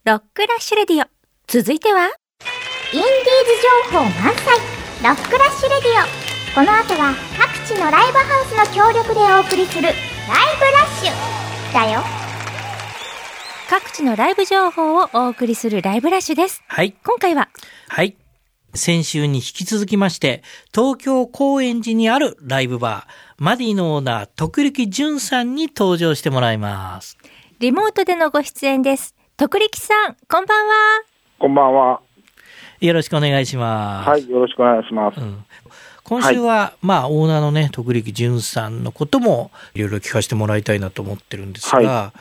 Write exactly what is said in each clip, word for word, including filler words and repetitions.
ロックラッシュレディオ。続いてはインディーズ情報満載ロックラッシュレディオ。この後は各地のライブハウスの協力でお送りするライブラッシュだよ。各地のライブ情報をお送りするライブラッシュです。 はい。 今回ははい。先週に引き続きまして、東京高円寺にあるライブバー、マディのオーナー、徳力淳さんに登場してもらいます。 リモートでのご出演です。徳力さん、こんばんは。 こんばんは。 よろしくお願いします。 はい、よろしくお願いします。 うん、今週は、はい、まあ、オーナーのね、徳力淳さんのこともいろいろ聞かせてもらいたいなと思ってるんですが、はい、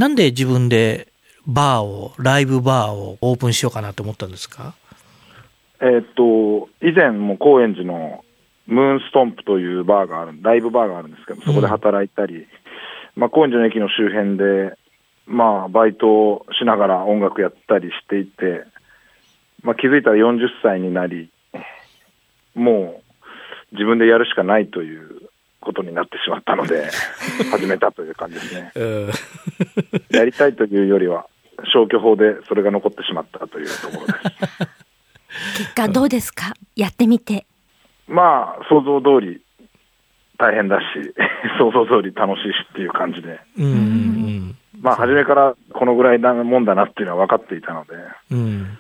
なんで自分でバーを、ライブバーをオープンしようかなと思ったんですか？ えー、っと、以前も高円寺のムーンストンプというバーがある、ライブバーがあるんですけど、そこで働いたり、うん、まあ、高円寺の駅の周辺で、まあ、バイトをしながら音楽やったりしていて、まあ、気づいたらよんじゅっさいになり、もう自分でやるしかないということになってしまったので、始めたという感じですね。やりたいというよりは、消去法でそれが残ってしまったというところです。 結果どうですか？やってみて。まあ、想像通り大変だし、想像通り楽しいしっていう感じで。 うんうん、 まあ、初めからこのぐらいなもんだなっていうのは分かっていたので、 うん、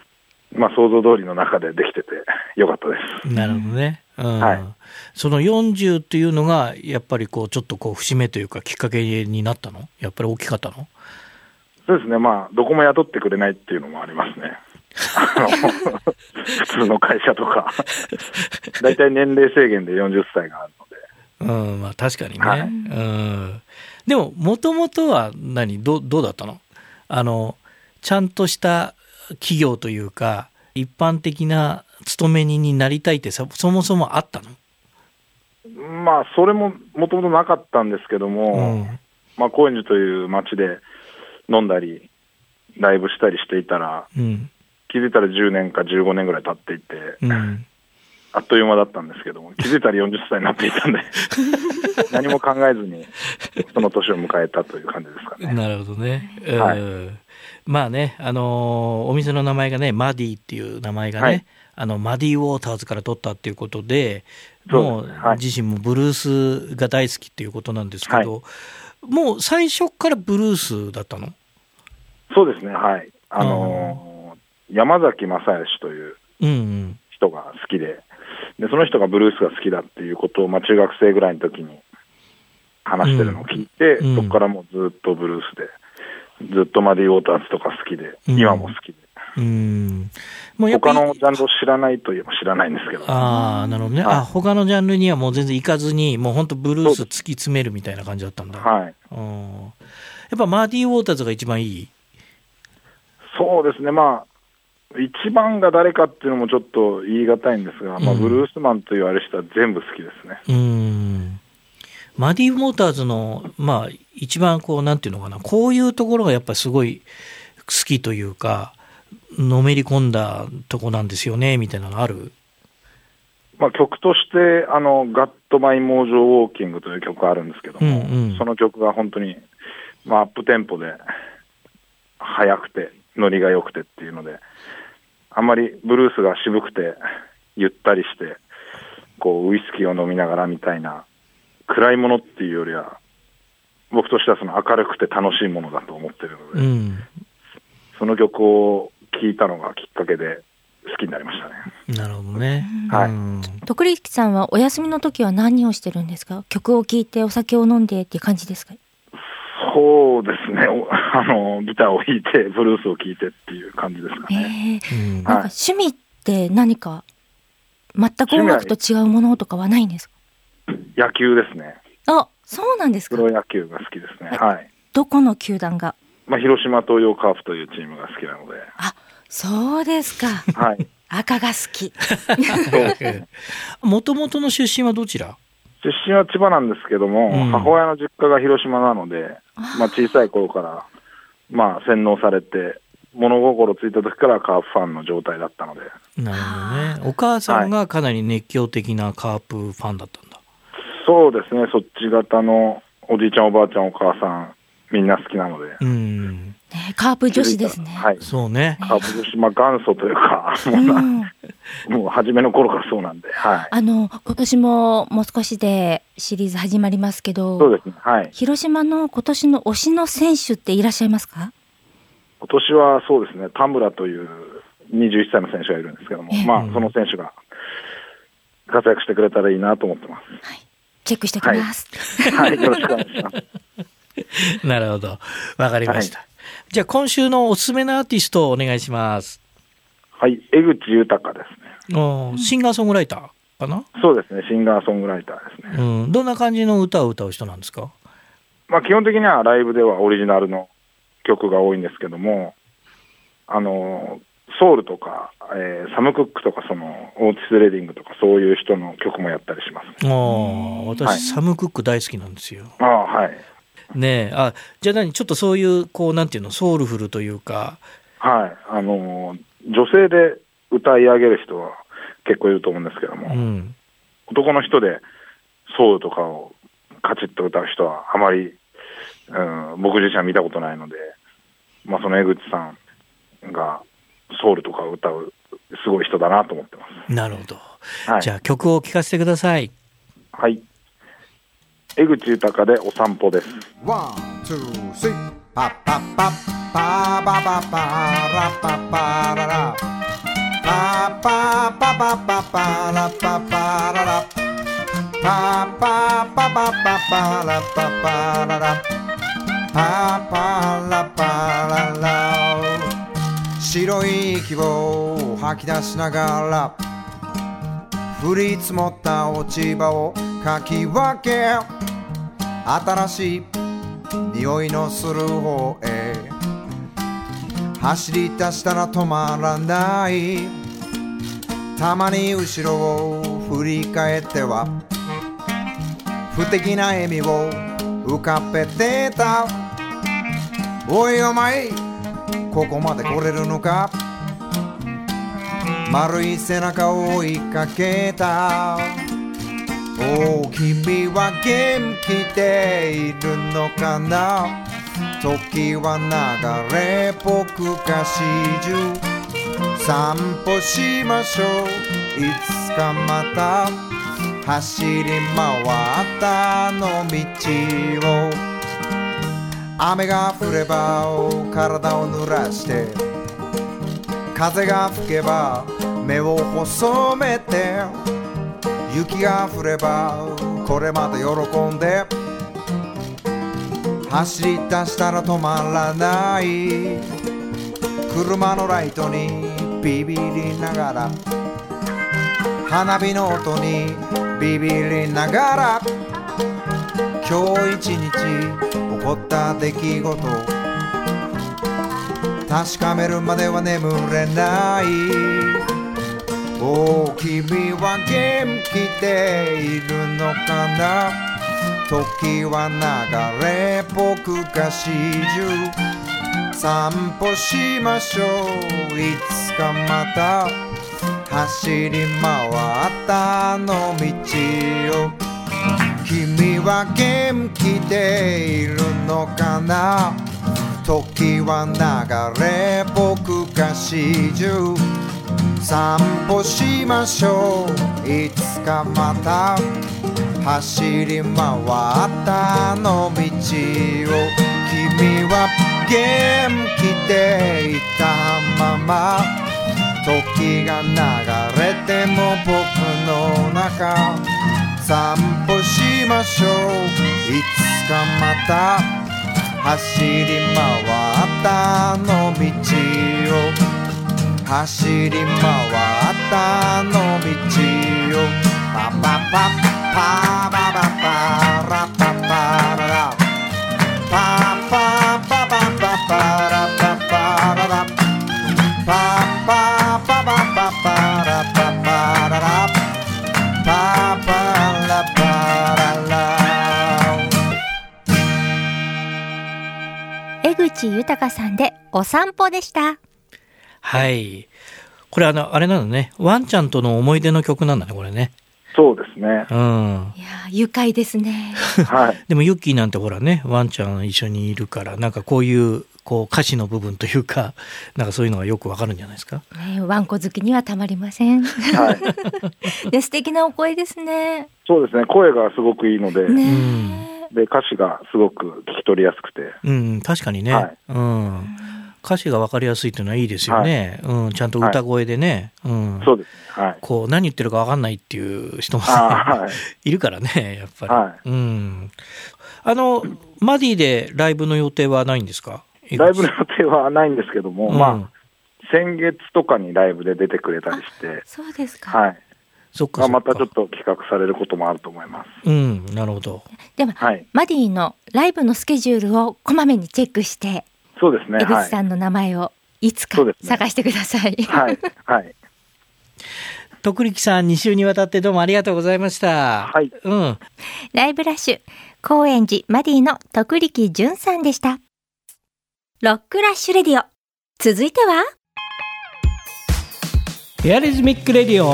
まあ、想像通りの中でできててよかったです。 なるほどね。うん、 はい。 そのよんじゅうっていうのが、やっぱりこう、ちょっとこう、節目というか、きっかけになったの？やっぱり大きかったの？ そうですね。まあ、どこも雇ってくれないっていうのもありますね。あの普通の会社とか、だいたい年齢制限でよんじゅっさいがあるので。うん、まあ確かにね。はい、うん。でも、もともとは何、ど、どうだったの？あの、ちゃんとした企業というか、一般的な勤め人になりたいってそもそもあったの？ まあ、それももともとなかったんですけども、うん、まあ、高円寺という街で飲んだり、ライブしたりしていたら、うん、気づいたらじゅうねんかじゅうごねんぐらい経っていて、うん、あっという間だったんですけども、気づいたらよんじゅっさいになっていたんで、何も考えずにその年を迎えたという感じですかね。 なるほどね。 はい、 まあね、あのー、お店の名前がね、マディっていう名前がね、はい、あのマディウォーターズから取ったっていうことで、もう自身もブルースが大好きっていうことなんですけど、はい、もう最初からブルースだったの？ そうですね、はい。あのー、山崎正義という人が好きで、で、その人がブルースが好きだっていうことを、まあ、中学生ぐらいの時に話してるのを聞いて、うん、そこからもうずっとブルースで、ずっとマディウォーターズとか好きで、うん、今も好きで。 うん、 もう他のジャンルを知らないといえば知らないんですけど、ね、 ああ、なるほどね、はい、あ、他のジャンルにはもう全然行かずに、もう本当ブルース突き詰めるみたいな感じだったんだ。 はい。 うん、やっぱマディウォーターズが一番いい？ そうですね、まあ、一番が誰かっていうのもちょっと言い難いんですが、うん、まあ、ブルースマンと言われる人は全部好きですね。 うん、マディウォーターズの、まあ、一番こう、なんていうのかな、こういうところがやっぱりすごい好きというか、のめり込んだとこなんですよね、みたいなのある？ まあ、曲として、あの、ガットマイモージョウォーキングという曲があるんですけども、うんうん、その曲が本当に、まあ、アップテンポで、速くて、ノリが良くてっていうので、あんまりブルースが渋くてゆったりしてこうウイスキーを飲みながらみたいな暗いものっていうよりは、僕としてはその明るくて楽しいものだと思ってるので、うん、その曲を聴いたのがきっかけで好きになりましたね。 なるほどね。 はい。 徳力さんはお休みの時は何をしてるんですか？曲を聴いてお酒を飲んでっていう感じですか？ そうですね、あのギターを弾いてブルースを聴いてっていう感じですかね。 えーうん、なんか趣味って何か全く音楽と違うものとかはないんですか？ 野球ですね。 あ、そうなんですか。 プロ野球が好きですね。はい。 どこの球団が？ まあ、広島東洋カープというチームが好きなので。 あ、そうですか。 はい。 赤が好き。 もともとの出身はどちら？ 出身は千葉なんですけども、うん、母親の実家が広島なので、まあ、小さい頃から、まあ、洗脳されて物心ついた時からカープファンの状態だったので。 なるほどね。お母さんがかなり熱狂的なカープファンだったんだ。はい、 そうですね。そっち方のおじいちゃんおばあちゃんお母さんみんな好きなので、 うん、 ね、カープ女子ですね。 はい、 そうね。 カープ女子、まあ、元祖というか、もう、うん、もう初めの頃からそうなんで、はい。 あの、今年ももう少しでシリーズ始まりますけど、 そうですね。はい。 広島の今年の推しの選手っていらっしゃいますか？ 今年はそうですね、田村というにじゅういっさいの選手がいるんですけども、えー、まあ、その選手が活躍してくれたらいいなと思ってます。 はい。チェックしておきます。 はい。はい、よろしくお願いします。 なるほど。わかりました。はい、じゃあ今週のおすすめのアーティストをお願いします。 はい、江口豊ですね。 おシンガーソングライターかな？ そうですね、シンガーソングライターですね。 うん、どんな感じの歌を歌う人なんですか？ まあ基本的にはライブではオリジナルの曲が多いんですけども、あのソウルとか、えー、サム・クックとかそのオーティス・レディングとかそういう人の曲もやったりします。 ああ、私、はい、サム・クック大好きなんですよ。 ああ、はい。 ねえ、あ、じゃあ何ちょっとそういうこうなんていうのソウルフルというか、 はい、あの女性で歌い上げる人は結構いると思うんですけども、うん、男の人でソウルとかをカチッと歌う人はあまり、うん、僕自身は見たことないので、まあその江口さんがソウルとかを歌うすごい人だなと思ってます。 なるほど。はい、じゃあ曲を聴かせてください。 はい。江口豊でお散歩です。 ワン、ツー、スリー、パッパッパッパーババパーラッパッパーララパッパッパッパッパッパーラッパッパーララパッパッパッパッパッパーラッパッパーララパッパーラッパーララ白い息を吐き出しながら降り積もった落ち葉をかき分け新しい匂いのする方へ走り出したら止まらない。たまに後ろを振り返っては不敵な笑みを浮かべてた。おいお前ここまで来れるのか。丸い背中を追いかけた。おお君は元気でいるのかな。時は流れ僕が始終散歩しましょう。いつかまた走り回ったあの道を。雨が降れば体を濡らして風が吹けば目を細めて雪が降ればこれまで喜んで走り出したら止まらない。車のライトにビビりながら花火の音にビビりながら今日一日起こった出来事確かめるまでは眠れない。おお君は元気でいるのかな。時は流れ僕が始終散歩しましょう。いつかまた走り回ったあの道を。君は元気でいるのかな。時は流れ僕が始終散歩しましょう。いつかまた走り回ったあの道を。君は元気でいたまま時が流れても僕の中散歩しましょう。いつかまた走り回ったあの道を。走り回ったあの道を。パパパパババパラパパララパパパパパパラパパララパパパパパパラパパララパパラパララ。 江口豊さんでお散歩でした。 はい。これあの、あれなのね。ワンちゃんとの思い出の曲なんだね、これね。 そうですね。 うん。 いや、愉快ですね。 はい。 でもユッキーなんてほらね、ワンちゃん一緒にいるから、なんかこういうこう歌詞の部分というか、なんかそういうのがよくわかるんじゃないですか。 ね、ワンコ好きにはたまりません。 はい、 で素敵なお声ですね。 そうですね、声がすごくいいので、 ね、 で歌詞がすごく聞き取りやすくて、 うん、確かにね、はい、うん、歌詞が分かりやすいというのはいいですよね、はい、うん、ちゃんと歌声でね、はい、うん、そうですね、はい、こう何言ってるか分かんないっていう人も、はい、いるからね、やっぱり、はい、うん、あのマディでライブの予定はないんですか？ ライブの予定はないんですけども、うん、まあ先月とかにライブで出てくれたりして、 そうですか、 はい、 そっかそっか、 またちょっと企画されることもあると思います。 うん、なるほど。 では、はい、マディのライブのスケジュールをこまめにチェックして、 そうですね、 江口さんの名前をいつか探してください。 はい、はい。 徳力さん、に週にわたってどうもありがとうございました。 はい。 うん。 ライブラッシュ、高円寺マディの徳力淳さんでした。ロックラッシュレディオ。続いては、 エアリズミックレディオ。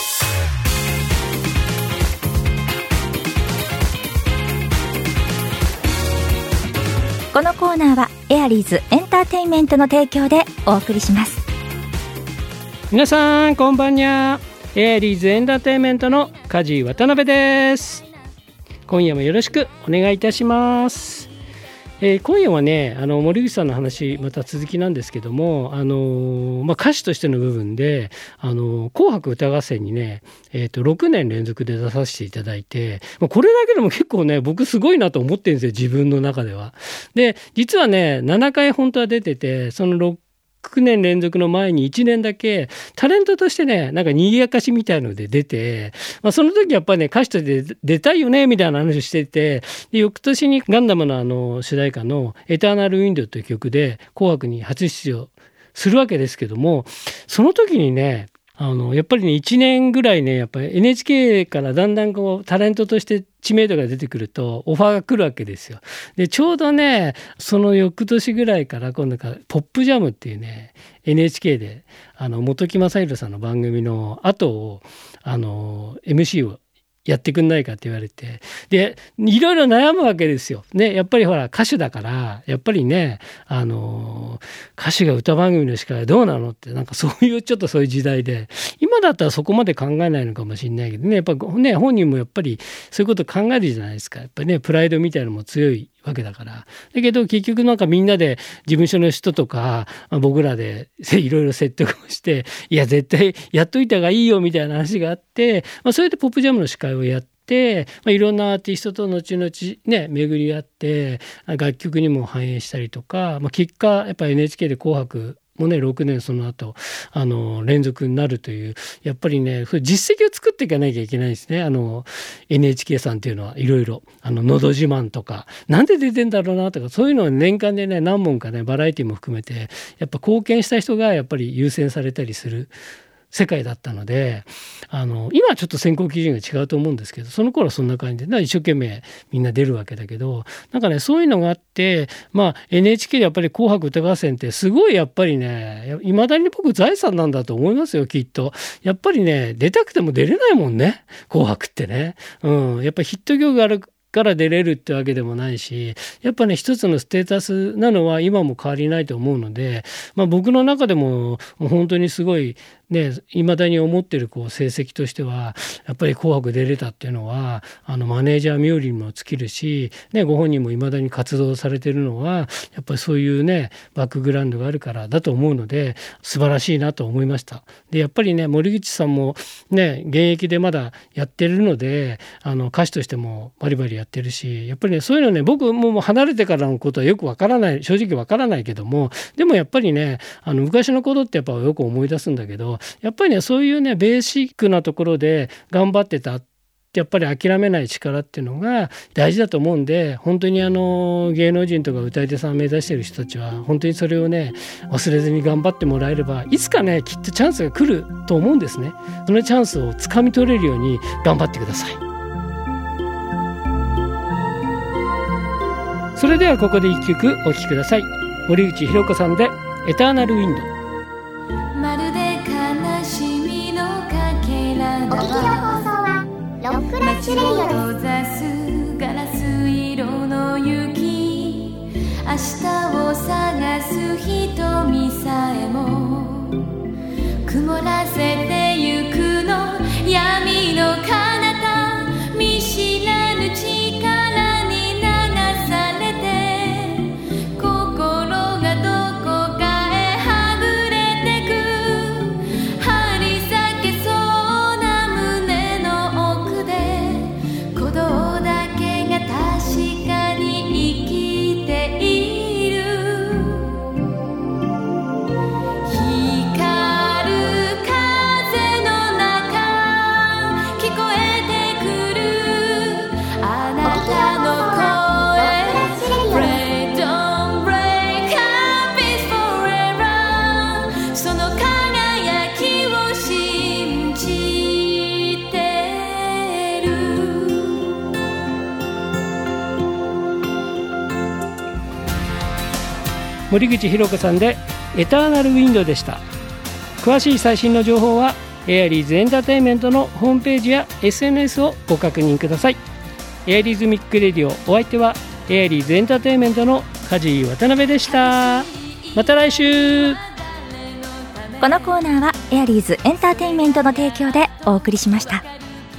このコーナーはエアリーズエンターテインメントの提供でお送りします。 皆さんこんばんにゃ。エアリーズエンターテインメントの梶渡辺です。今夜もよろしくお願いいたします。えー、今夜はね、あの森口さんの話また続きなんですけども、あのーまあ、歌手としての部分で、あのー、紅白歌合戦にね、えー、とろくねん連続で出させていただいて、まあ、これだけでも結構ね僕すごいなと思ってるんですよ、自分の中では。で実はねななかい本当は出てて、そのろくねん連続の前にいちねんだけタレントとしてね、なんか賑やかしみたいので出て、まあ、その時やっぱりね歌手として出たいよねみたいな話をしてて、で翌年にガンダムのあの主題歌のエターナルウィンドウという曲で紅白に初出場するわけですけども、その時にねあのやっぱりねいちねんぐらいねやっぱり エヌエイチケー からだんだんこうタレントとして知名度が出てくるとオファーが来るわけですよ。でちょうどねその翌年ぐらいから今度からポップジャムっていうね エヌエイチケー であの本木雅弘さんの番組の後をあの エムシー をやってくんないかって言われて、でいろいろ悩むわけですよね。やっぱりほら歌手だからやっぱりねあの歌手が歌番組の司会はどうなのって、なんかそういうちょっとそういう時代で、今だったらそこまで考えないのかもしれないけどね、やっぱね本人もやっぱりそういうこと考えるじゃないですか。やっぱりねプライドみたいなのも強いわけだから。だけど結局なんかみんなで事務所の人とか僕らでいろいろ説得をして、いや絶対やっといた方がいいよみたいな話があって、まあ、それでポップジャムの司会をやって、まあ、いろんなアーティストと後々ね巡り合って楽曲にも反映したりとか、まあ、結果やっぱり エヌエイチケー で紅白もねろくねんその後あの連続になるという、やっぱりね実績を作っていかなきゃいけないですね。あの エヌエイチケー さんっていうのはいろいろあののど自慢とかなんで出てんだろうなとか、そういうのを年間でね何問かねバラエティも含めてやっぱ貢献した人がやっぱり優先されたりする世界だったので、あの今はちょっと選考基準が違うと思うんですけど、その頃はそんな感じで一生懸命みんな出るわけだけど、なんかねそういうのがあって、まあ エヌエイチケー でやっぱり紅白歌合戦ってすごいやっぱりねいまだに僕財産なんだと思いますよ、きっと。やっぱりね出たくても出れないもんね、紅白ってね。うん、やっぱヒット曲があるから出れるってわけでもないし、やっぱね一つのステータスなのは今も変わりないと思うので、まあ、僕の中でも本当にすごいね未だに思ってるこう成績としてはやっぱり紅白出れたっていうのはあのマネージャー冥利にも尽きるし、ね、ご本人も未だに活動されてるのはやっぱりそういうねバックグラウンドがあるからだと思うので素晴らしいなと思いました。でやっぱりね森口さんもね現役でまだやってるのであの歌手としてもバリバリやってるし、やっぱりねそういうのね僕も離れてからのことはよくわからない、正直わからないけども、でもやっぱりねあの昔のことってやっぱよく思い出すんだけど、やっぱりねそういうねベーシックなところで頑張ってたやっぱり諦めない力っていうのが大事だと思うんで、本当にあの芸能人とか歌い手さんを目指している人たちは本当にそれをね忘れずに頑張ってもらえればいつかねきっとチャンスが来ると思うんですね。そのチャンスをつかみ取れるように頑張ってください。それではここで一曲お聴きください。森口博子さんでエターナルウィンド。 まるで悲しみのかけらだ。お聞きの放送はロックラッシュレディオです。 ガラス色の雪、明日を探す瞳さえも曇らせてゆくの闇の彼方見知らぬ力に流されて心がどこかへはぐれてく張り裂けそうな胸の奥で鼓動だけが確かに生きている光る風の中聞こえてくるあなたの声 Pray don't break up is forever その輝きを信じてる森口博子さんでエターナルウィンドでした。詳しい最新の情報はエアリーズエンターテインメントのホームページや エスエヌエス をご確認ください。エアリーズミックレディオ、お相手はエアリーズエンターテインメントの梶井渡辺でした。また来週。 このコーナーはエアリーズエンターテインメントの提供でお送りしました。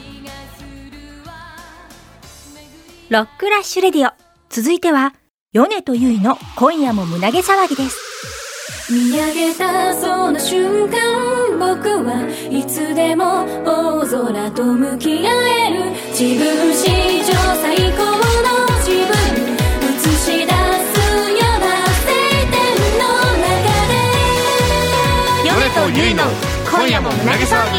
ロックラッシュレディオ、続いては米とゆいの今夜も胸毛騒ぎです。 見上げたその瞬間僕はいつでも大空と向き合える自分史上最高の自分映し出すような晴天の中で米とゆいの今夜も胸毛騒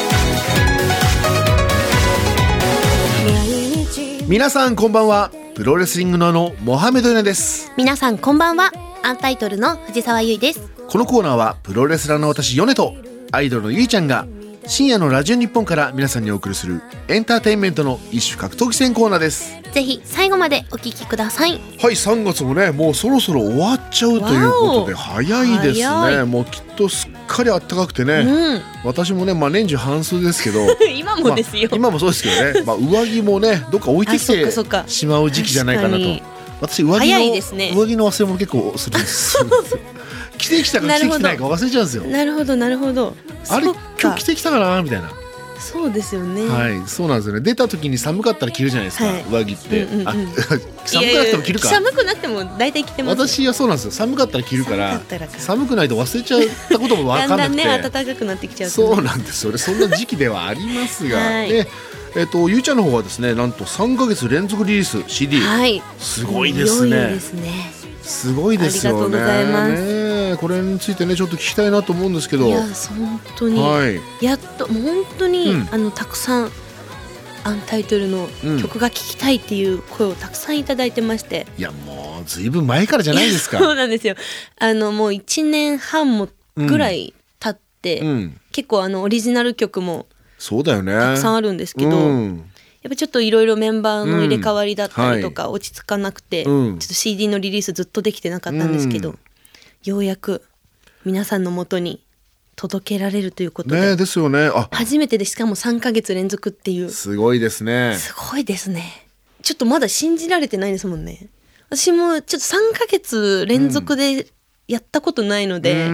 ぎ。皆さんこんばんは。プロレスリングのあのモハメドヨネです。 皆さんこんばんは。アンタイトルの藤沢優衣です。 このコーナーはプロレスラーの私ヨネとアイドルのゆいちゃんが深夜のラジオ日本から皆さんにお送りするエンターテインメントの一種格闘技戦コーナーです。 ぜひ最後までお聞きください。 はい、さんがつもねもうそろそろ終わっちゃうということで早いですね。もうきっとすっかり暖かくてね、うん、私もね、まあ、年中半袖ですけど今もですよ、 まあ、今もそうですけどね、まあ、上着もねどっか置いてきてしまう時期じゃないかなと。私上着の、ね、上着の忘れ物結構するんです着てきたか着てきてないか忘れちゃうんですよ。 なるほどなるほど。 あれ今日着てきたかなみたいな。 そうですよね。 はい、そうなんですよね。出た時に寒かったら着るじゃないですか、はい、上着って、うんうんうん、あ寒くなくても着るか。 いやいや寒くなくても大体着てます。 私はそうなんですよ。寒かったら着るから寒くないと忘れちゃったことも分かんなくてだんだんね暖かくなってきちゃう、ね、 そうなんですよね。そんな時期ではありますが、はい、でえー、とゆうちゃんの方はですねなんとさんかげつ連続リリース シーディー、はい、すごいですね。 いよいよですね。 すごいですよね。 ありがとうございます、 ね、これについてねちょっと聞きたいなと思うんですけど。 いや本当に、はい、やっともう本当に、うん、あのたくさんアンタイトルの曲が聴きたいっていう声をたくさんいただいてまして、 うん、いやもうずいぶん前からじゃないですか。 そうなんですよ。あのもういちねんはんもぐらい経って、うん、結構あのオリジナル曲もそうだよねたくさんあるんですけど、うん、やっぱちょっといろいろメンバーの入れ替わりだったりとか落ち着かなくて、うんはい、ちょっと シーディー のリリースずっとできてなかったんですけど、うん、ようやく皆さんの元に届けられるということで、 ね、ですよね。あ初めてでしかもさんかげつ連続っていうすごいですね。 すごいですね。ちょっとまだ信じられてないですもんね。私もちょっとさんかげつ連続でやったことないので、うん、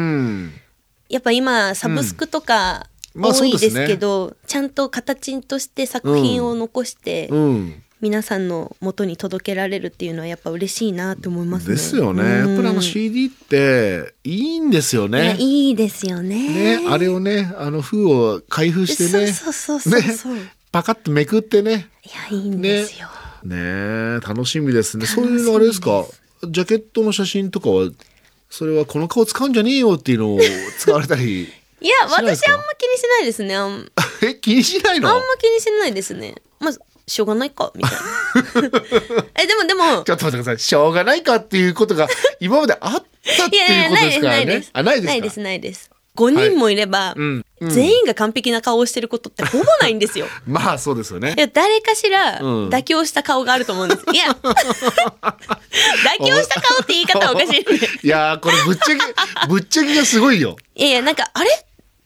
やっぱ今サブスクとか、うんまあ多いですけど、ね、ちゃんと形として作品を残して、うんうん、皆さんの元に届けられるっていうのはやっぱ嬉しいなと思いますね。 ですよね、うん、やっぱりあの シーディー っていいんですよね。 いいですよ ね, ねあれをねあの封を開封してねそうそうそうそう、 ね、パカッとめくってねいやいいんですよね, ね楽しみですね。そういうのあれですかジャケットの写真とかはそれはこの顔使うんじゃねえよっていうのを使われたりいや私あんま気にしないですね。あんえ気にしないの？ あんま気にしないですね。まあしょうがないかみたいなえでもでもちょっと待ってください。しょうがないかっていうことが今まであったっていうことですからね。いやいやないですあないですか？ないですないです。ごにんもいれば、はいうんうん、全員が完璧な顔をしてることってほぼないんですよまあそうですよね。 いや誰かしら妥協した顔があると思うんです、うん、いや妥協した顔って言い方はおかしいいやこれぶっちゃけぶっちゃけがすごいよ。 いやいやなんかあれ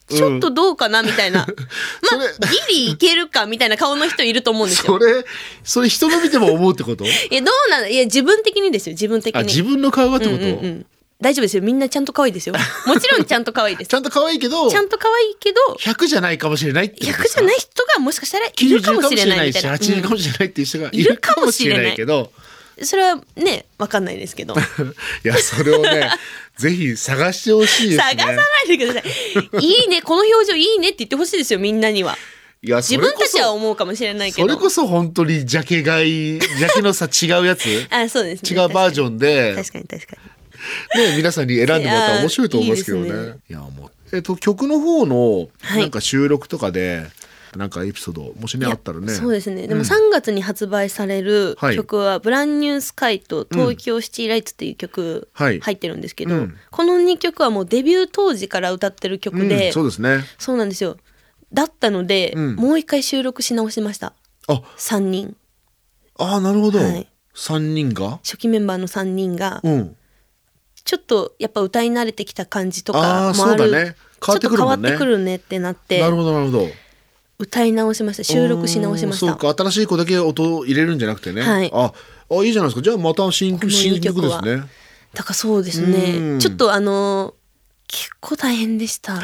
ちょっとどうかなみたいな、うん、まあギリいけるかみたいな顔の人いると思うんですよ。 それそれ人の見ても思うってこと？いやどうなの、いや自分的にですよ、自分的に。 あ、自分の顔がってこと？うんうんうん、 大丈夫ですよ、みんなちゃんと可愛いですよ。もちろんちゃんと可愛いです。 ちゃんと可愛いけど、 ちゃんと可愛いけどひゃくじゃないかもしれないってことですか？ ひゃくじゃない人がもしかしたらいるかもしれないみたいな、 はちじゅうかもしれないっていう人がいるかもしれないけど、 それはね分かんないですけどいやそれをねぜひ探してほしいですね。 探さないでください。いいね、この表情いいねって言ってほしいですよ、みんなには。 いや自分たちは思うかもしれないけど、 それこそ本当にジャケ買い、ジャケのさ違うやつあ、そうですね、 違うバージョンで確かに確かにね、皆さんに選んでもらったら面白いと思いますけどね。いいですね。いやもう、えっと、曲の方のなんか収録とかで、はい、なんかエピソードもしねあったらね。 そうですね、でもさんがつに発売される曲は、うん、ブランニュースカイと東京シティライツっていう曲入ってるんですけど、うん、このにきょくはもうデビュー当時から歌ってる曲で、 うん、そうですね。 そうなんですよ。だったので、うん、もう一回収録し直しました。 あ、 さんにん。 ああ、なるほど、はい、さんにんが初期メンバーのさんにんが、うん、ちょっとやっぱ歌い慣れてきた感じとかもある。あ、そうだね、 変わってくるもんね。 ちょっと変わってくるねってなって、 なるほどなるほど、 歌い直しました。収録し直しました。 そうか、新しい子だけ音を入れるんじゃなくてね、はい、ああ、いいじゃないですか。じゃあまた新新曲ですね。 だからそうですね、ちょっとあの結構大変でした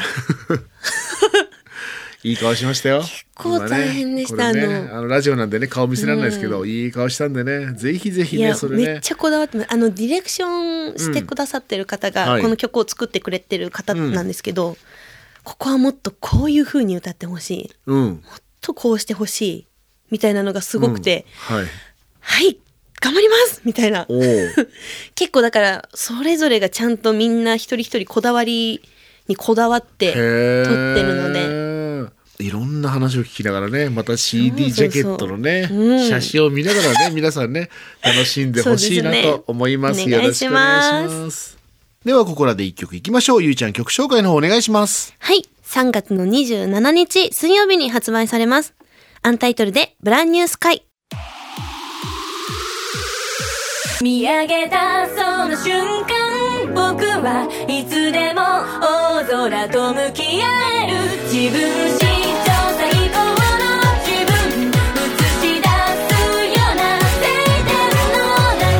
いい顔しましたよ。 結構大変でした、ね、 あのあのラジオなんでね顔見せられないですけど、うん、いい顔したんでね、ぜひぜひね、それねめっちゃこだわってます。あのディレクションしてくださってる方が、うん、この曲を作ってくれてる方なんですけど、はい、ここはもっとこういう風に歌ってほしい、うん、もっとこうしてほしいみたいなのがすごくて、うん、はい、はい頑張りますみたいな結構だからそれぞれがちゃんとみんな一人一人こだわりにこだわって撮ってるので、 いろんな話を聞きながらね、また シーディー ジャケットのね、そうそうそう、うん、写真を見ながらね皆さんね楽しんでほしいなと思います。よろしくお願いします。ではここらで一曲いきましょう。ゆいちゃん曲紹介の方お願いします。 はい、さんがつのにじゅうしちにち水曜日に発売されます。アンタイトルでブランニュースカイ。 見上げたその瞬間、僕はいつでも大空と向き合える。自分史上最高の自分映し出すような晴天の中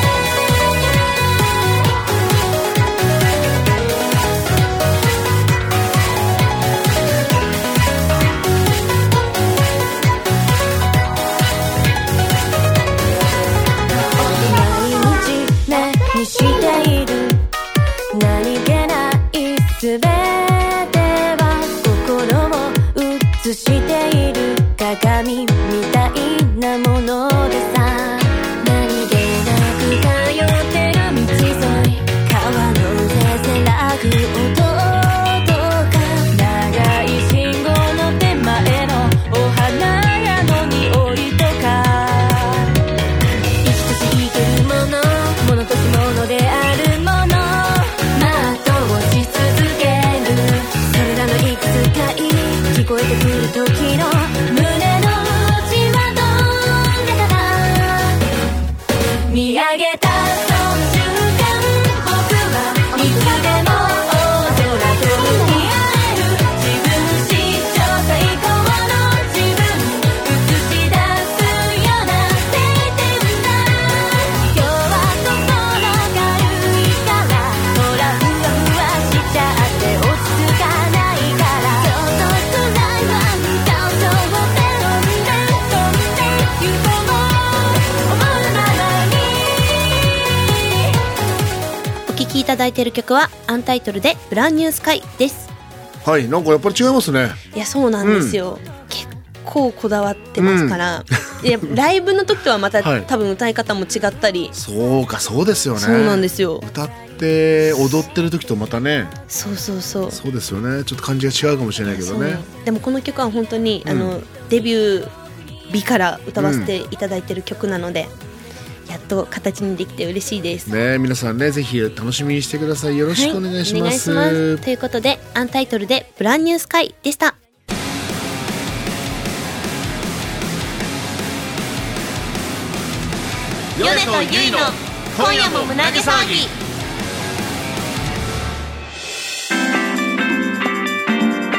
にしている何気ないすべては心を映している鏡みたいなものでさ、何気なく通ってる道沿い、川のせせらぐ音とか、長い信号の手前のお花屋の匂いとか、生きとし生けるもの、物とし物であるもの、全うし続ける。それらのいくつかい聞こえてくる時の胸の内はどんなかな。見上げたその瞬間、僕はいつでも大空と向き合える。自分史上最高の自分映し出すような晴天だ。今日は心軽いから、ほらふわふわしちゃって落ち着かないから、ちょっとくらいは感想を背負って飛んでゆこう、思うままに。 お聴きいただいている曲はアンタイトルでブランニュースカイです。 はい、なんかやっぱり違いますね。 いやそうなんですよ、うん、結構こだわってますから、うん、いやライブの時とはまた、はい、多分歌い方も違ったり。 そうか、そうですよね。 そうなんですよ。 歌って踊ってる時とまたね、 そうそうそうそうですよね。ちょっと感じが違うかもしれないけどね。 でもこの曲は本当に、うん、あのデビュー日から歌わせていただいてる曲なので、うん、やっと形にできて嬉しいですね。皆さんね、ぜひ楽しみにしてください。よろしくお願いします、 はい、お願いします。ということでアンタイトルでブランニュースカイでした。 ヨネとユイの今夜も胸毛騒ぎ。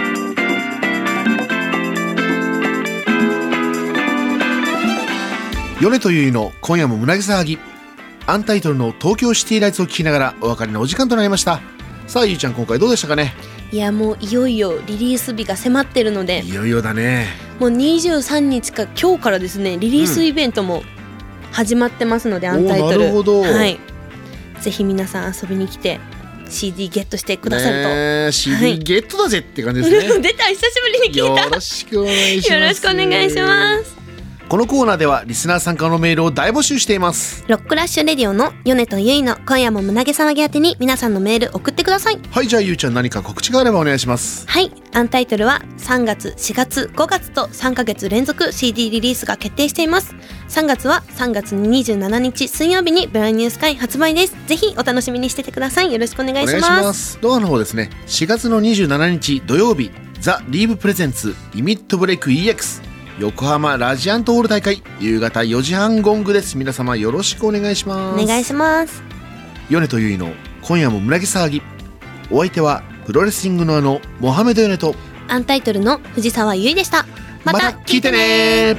米とゆいの今夜も胸騒ぎ、アンタイトルの東京シティライツを聞きながらお別れのお時間となりました。さあゆいちゃん、今回どうでしたかね。 いやもういよいよリリース日が迫ってるので、 いよいよだね。 もうにじゅうさんにちか今日からですね、リリースイベントも始まってますので、うん、アンタイトル、 なるほど、 はい、ぜひ皆さん遊びに来て シーディー ゲットしてくださると、 ね、シーディー ゲットだぜって感じですね、 はい、出た、久しぶりに聞いた。 よろしくお願いします。 よろしくお願いします。 このコーナーではリスナー参加のメールを大募集しています。 ロックラッシュレディオの米とゆいの今夜も胸毛騒ぎ宛てに皆さんのメール送ってください。 はい、じゃあゆうちゃん、何か告知があればお願いします。 はい、アンタイトルはさんがつ、しがつ、ごがつとさんかげつ連続 シーディー リリースが決定しています。さんがつはさんがつにじゅうしちにち水曜日にブランニュースカイ発売です。ぜひお楽しみにしててください。よろしくお願いします。お願いします。 ドアの方ですね、しがつのにじゅうしちにち土曜日、ザ・リーブプレゼンツリミットブレイク イーエックス横浜ラジアントホール大会、夕方よじはんゴングです。皆様よろしくお願いします。 お願いします。 米とゆいの今夜も胸毛騒ぎ、お相手はプロレスリングのあのモハメドヨネとアンタイトルの藤沢ゆいでした。また聞いてね。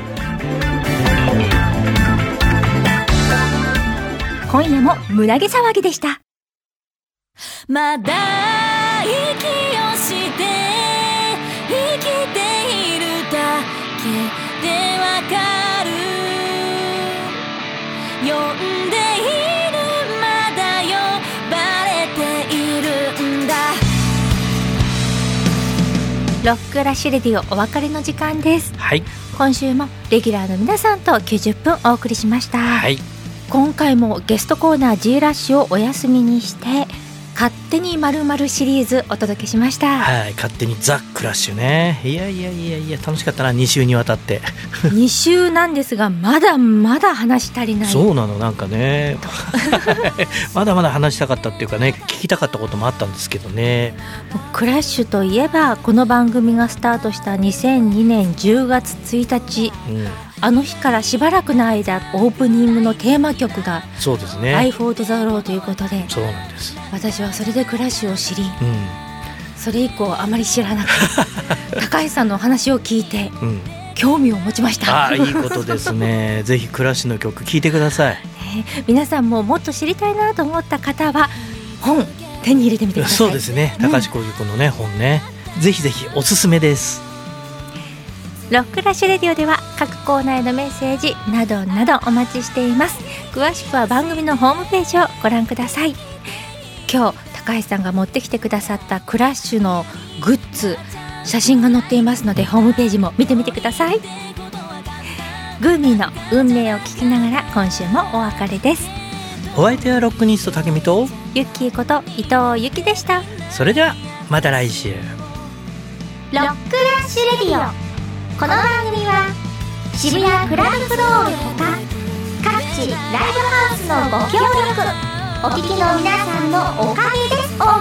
今夜も胸毛騒ぎでした。 まだ息をして生きているだけでわかる、呼んでいる、まだ呼ばれているんだ。 ロックラッシュレディオお別れの時間です。 はい、 今週もレギュラーの皆さんときゅうじゅっぷんお送りしました。 はい、 今回もゲストコーナー G ラッシュをお休みにして勝手に〇〇シリーズお届けしました。 はい、勝手にザ・クラッシュね。いやいやいやいや楽しかったな、に週にわたってに週なんですがまだまだ話足りない。 そうなの、なんかねまだまだ話したかったっていうかね、聞きたかったこともあったんですけどね。 クラッシュといえばこの番組がスタートしたにせんにねんじゅうがつついたち、うん、あの日からしばらくの間オープニングのテーマ曲がそうですね、 I Fought the Lawということで、 そうなんです。 私はそれでクラッシュを知り、うん、それ以降あまり知らなくて高橋さんのお話を聞いて、うん、興味を持ちました。 あ、いいことですねぜひクラッシュの曲聴いてください、 ね、皆さんももっと知りたいなと思った方は本手に入れてみてください。 そうですね、高橋浩二君のね、うん、本ね、ぜひぜひおすすめです。 ロックラッシュレディオでは各コーナーへのメッセージなどなどお待ちしています。詳しくは番組のホームページをご覧ください。今日高橋さんが持ってきてくださったクラッシュのグッズ、写真が載っていますのでホームページも見てみてください。グーミーの運命を聞きながら今週もお別れです。 お相手はロックニストたけみとユッキーこと伊藤由紀でした。 それではまた来週。 ロックラッシュレディオ、この番組は渋谷クラブフロールほか各地ライブハウスのご協力、お聞きの皆さんのおかげでお送